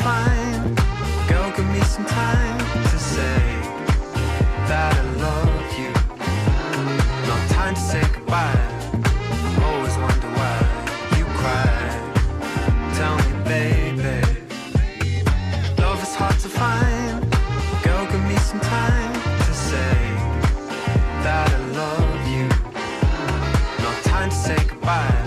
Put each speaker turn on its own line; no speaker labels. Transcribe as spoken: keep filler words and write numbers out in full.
find. Girl, give me some time to say that I love you. Not time to say goodbye. Always wonder why you cry. Tell me, baby, love is hard to find. Girl, give me some time to say that I love you. Not time to say goodbye.